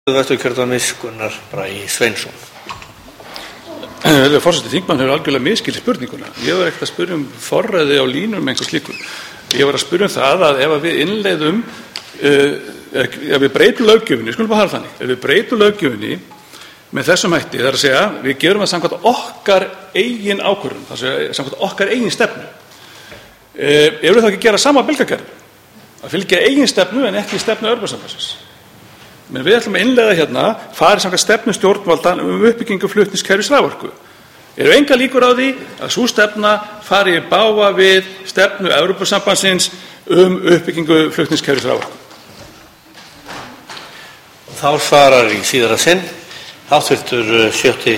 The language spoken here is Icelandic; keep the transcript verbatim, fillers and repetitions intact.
Vesturkjördæmis Gunnar Bragi Sveinsson. Forseti, þingmaður hefur algjörlega misskilið spurninguna. Ég var ekkert að spyrja um forræði á línum einhvers slíku. Ég var að spyrja um það að ef við innleiðum, uh, ef við breytum löggjöfinni, skulum bara hafa þannig, ef við breytum löggjöfinni með þessum hætti, það er að segja, við gerum það samkvæmt okkar eigin ákvörðun, það er samkvæmt okkar eigin stefnu. Uh, ef við þá ekki gera sama bylgjakerfi, að fylgja eigin stefnu en ekki stefnu Evrópusambandsins. Men við ætlum að innleiða hérna farið samkvæmt stefnu stjórnvalda um uppbyggingu flutningskerfis raforku. Eru engar líkur á því að sú stefna fari í bága við stefnu Evrópusambandsins um uppbyggingu flutningskerfis raforku? Þá svarar í síðara sinn háttvirtur sjötti